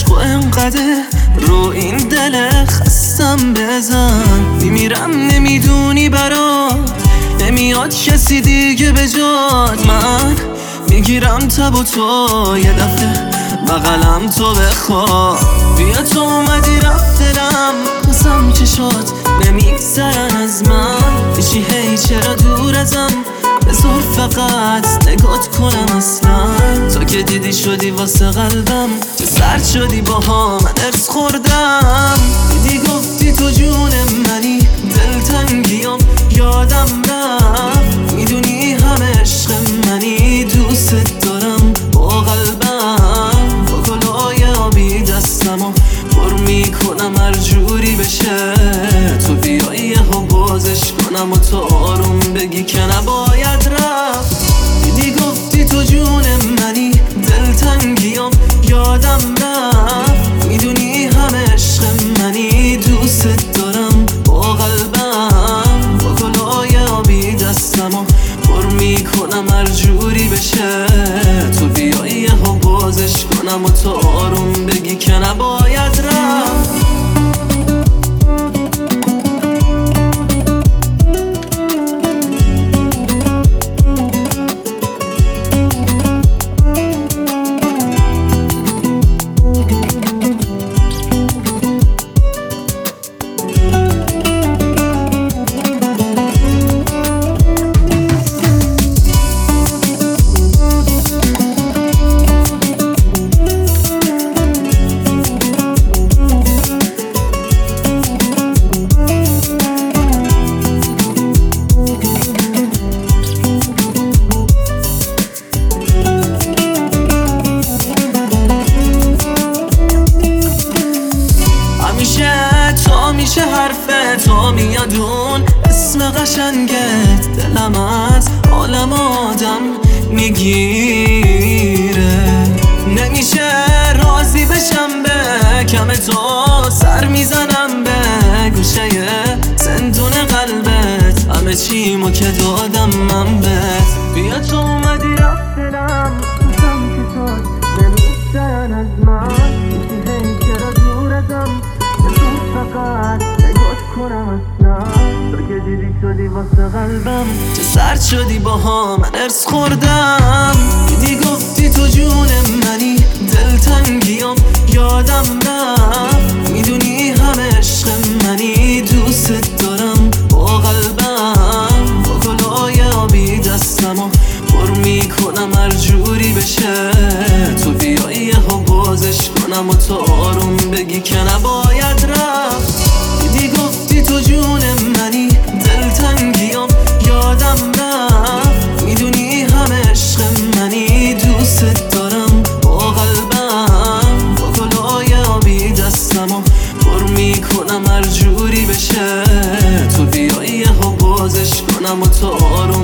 عشق و انقدر رو این دل خستم بزن. میمیرم نمیدونی برات نمیاد کسی دیگه به جات. من میگیرم تب و تو یه دفعه بغلم تو بخواه. بیا تو اومدی رفت دلم قسم چشات نمیگذرن از من. میشی هی چرا دور ازم بذار فقط نگات کنم. اصلا تو که دیدی شدی واسه قلبم چه سرد شدی باها من ارس خوردم. دیدی گفتی تو جون منی دلتنگیام یادم رفت. میدونی همه عشق منی دوست دارم با قلبم. با گلای آبی دستمو پر میکنم هر جوری بشه. تو بیایی ها بازش کنم و تو آروم بگی که نباید رفت. دیدی گفتی تو جون منی دلتنگیام یادم رفت. میدونی همه عشق منی دوست دارم با قلبم. با گلای آبی دستمو پر میکنم هر جوری بشه. تو بیایی ها بازش کنم و تو آروم بگی که نباید رفت. میشه حرف تو میادون اسم قشنگت دلم از عالم آدم میگیره. نمیشه راضی بشم به کم تو سر میزنم به گوشه زندون قلبت. همه چیمو که دادم من بهت. بیا تو اومدی رفت دلم دوستم که تو نمیگذرن از من. میشی هی چرا دور ازم فقط نگات کنم. اصلا تو که دیدی شدی واسه قلبم چه سرد شدی باها من ارس خوردم. دیدی گفتی تو جون منی دلتنگیام یادم رفت. میدونی همه عشق منی دوست دارم با قلبم. با گلای آبی دستمو پر میکنم هر جوری بشه. تو بیایی ها بازش کنم و تو آروم بگی که نباید رفت. دیدی گفتی تو جون منی دلتنگیام یادم رفت. میدونی همه عشق منی دوست دارم با قلبم. با گلای آبی دستمو پر میکنم هر جوری بشه. تو بیایی ها بازش کنم و تو آروم